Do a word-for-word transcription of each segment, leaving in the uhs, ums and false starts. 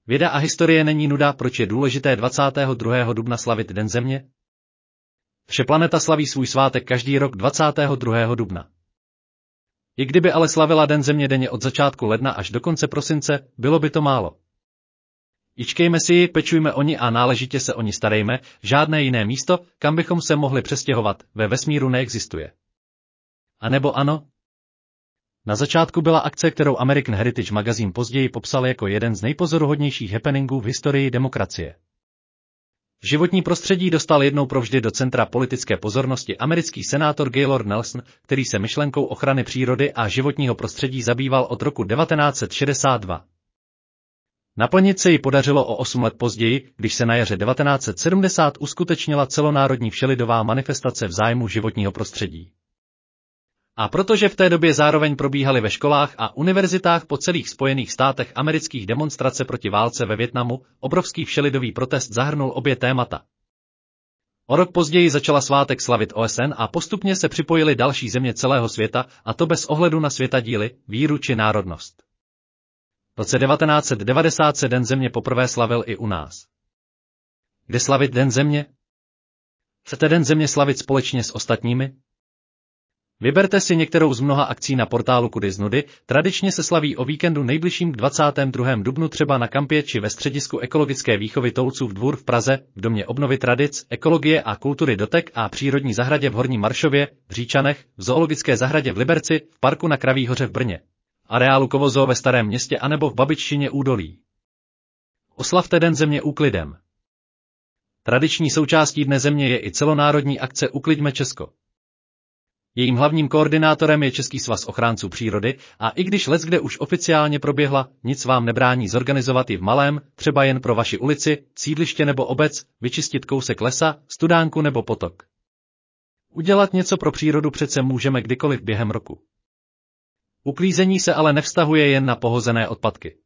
Věda a historie není nuda, proč je důležité dvacátého druhého dubna slavit Den Země? Vše planeta slaví svůj svátek každý rok dvacátého druhého dubna. I kdyby ale slavila Den Země denně od začátku ledna až do konce prosince, bylo by to málo. Ičkejme si ji, pečujme o ni a náležitě se o ni starejme, žádné jiné místo, kam bychom se mohli přestěhovat, ve vesmíru neexistuje. A nebo ano? Na začátku byla akce, kterou American Heritage Magazine později popsal jako jeden z nejpozoruhodnějších happeningů v historii demokracie. Životní prostředí dostal jednou provždy do centra politické pozornosti americký senátor Gaylord Nelson, který se myšlenkou ochrany přírody a životního prostředí zabýval od roku devatenáct set šedesát dva. Naplnit se ji podařilo o osm let později, když se na jaře devatenáct set sedmdesát uskutečnila celonárodní všelidová manifestace v zájmu životního prostředí. A protože v té době zároveň probíhaly ve školách a univerzitách po celých Spojených státech amerických demonstrace proti válce ve Vietnamu, obrovský všelidový protest zahrnul obě témata. O rok později začala svátek slavit O S N a postupně se připojily další země celého světa, a to bez ohledu na světadíly, víru či národnost. V roce devatenáct set devadesát se Den Země poprvé slavil i u nás. Kde slavit Den Země? Chcete Den Země slavit společně s ostatními? Vyberte si některou z mnoha akcí na portálu Kudy z nudy, tradičně se slaví o víkendu nejbližším k dvacátého druhého dubnu třeba na kampě či ve středisku ekologické výchovy Toulcův dvůr v Praze, v Domě obnovy tradic, ekologie a kultury Dotek a přírodní zahradě v Horním Maršově, v Říčanech, v zoologické zahradě v Liberci, v parku na Kraví hoře v Brně, areálu Kovozoo ve Starém Městě anebo v Babiččině údolí. Oslavte Den Země úklidem. Tradiční součástí Dne Země je i celonárodní akce Ukliďme Česko. Jejím hlavním koordinátorem je Český svaz ochránců přírody a i když leckde už oficiálně proběhla, nic vám nebrání zorganizovat ji v malém, třeba jen pro vaši ulici, sídliště nebo obec, vyčistit kousek lesa, studánku nebo potok. Udělat něco pro přírodu přece můžeme kdykoliv během roku. Uklízení se ale nevztahuje jen na pohozené odpadky.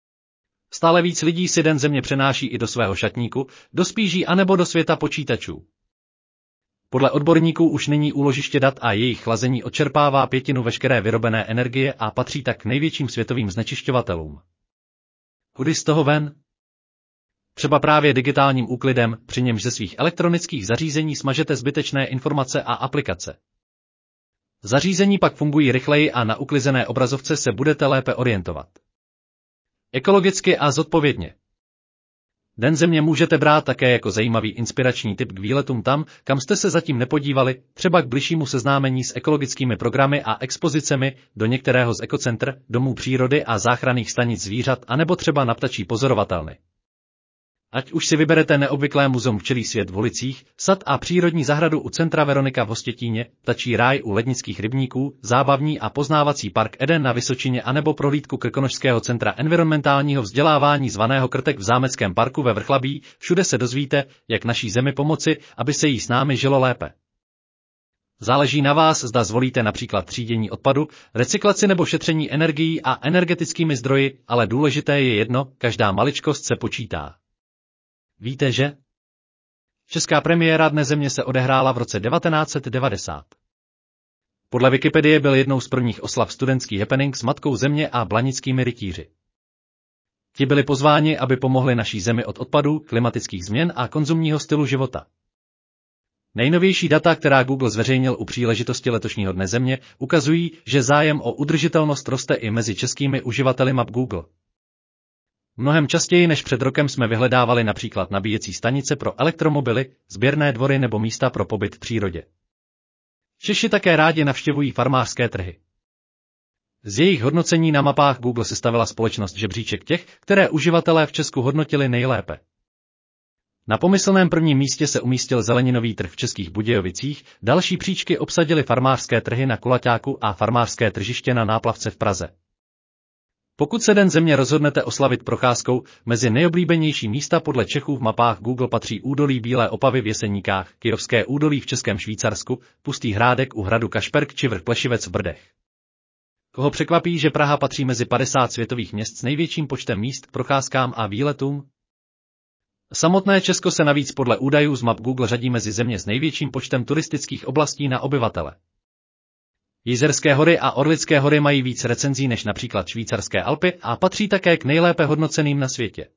Stále víc lidí si Den Země přenáší i do svého šatníku, do spíží anebo do světa počítačů. Podle odborníků už nyní úložiště dat a jejich chlazení odčerpává pětinu veškeré vyrobené energie a patří tak k největším světovým znečišťovatelům. Kudy z toho ven? Třeba právě digitálním úklidem, při němž ze svých elektronických zařízení smažete zbytečné informace a aplikace. Zařízení pak fungují rychleji a na uklizené obrazovce se budete lépe orientovat. Ekologicky a zodpovědně. Den Země můžete brát také jako zajímavý inspirační tip k výletům tam, kam jste se zatím nepodívali, třeba k bližšímu seznámení s ekologickými programy a expozicemi, do některého z ekocentr, domů přírody a záchranných stanic zvířat, anebo třeba na ptačí pozorovatelny. Ať už si vyberete neobvyklé muzeum Včelí svět v Holicích, sad a přírodní zahradu u centra Veronika v Hostětíně, ptačí ráj u lednických rybníků, zábavní a poznávací park Eden na Vysočině anebo prohlídku krkonošského centra environmentálního vzdělávání zvaného Krtek v Zámeckém parku ve Vrchlabí, všude se dozvíte, jak naší zemi pomoci, aby se jí s námi žilo lépe. Záleží na vás, zda zvolíte například třídění odpadu, recyklaci nebo šetření energií a energetickými zdroji, ale důležité je jedno, každá maličkost se počítá. Víte, že? Česká premiéra Dne Země se odehrála v roce devatenáct set devadesát. Podle Wikipedie byl jednou z prvních oslav studentský happening s Matkou Země a blanickými rytíři. Ti byli pozváni, aby pomohli naší zemi od odpadů, klimatických změn a konzumního stylu života. Nejnovější data, která Google zveřejnil u příležitosti letošního Dne Země, ukazují, že zájem o udržitelnost roste i mezi českými uživateli map Google. Mnohem častěji než před rokem jsme vyhledávali například nabíjecí stanice pro elektromobily, sběrné dvory nebo místa pro pobyt v přírodě. Češi také rádi navštěvují farmářské trhy. Z jejich hodnocení na mapách Google sestavila společnost žebříček těch, které uživatelé v Česku hodnotili nejlépe. Na pomyslném prvním místě se umístil zeleninový trh v Českých Budějovicích, další příčky obsadily farmářské trhy na Kulaťáku a farmářské tržiště na Náplavce v Praze. Pokud se Den Země rozhodnete oslavit procházkou, mezi nejoblíbenější místa podle Čechů v mapách Google patří údolí Bílé Opavy v Jeseníkách, Kyjovské údolí v Českém Švýcarsku, Pustý Hrádek u hradu Kašperk či vrch Plešivec v Brdech. Koho překvapí, že Praha patří mezi padesát světových měst s největším počtem míst k procházkám a výletům? Samotné Česko se navíc podle údajů z map Google řadí mezi země s největším počtem turistických oblastí na obyvatele. Jizerské hory a Orlické hory mají víc recenzí než například švýcarské Alpy a patří také k nejlépe hodnoceným na světě.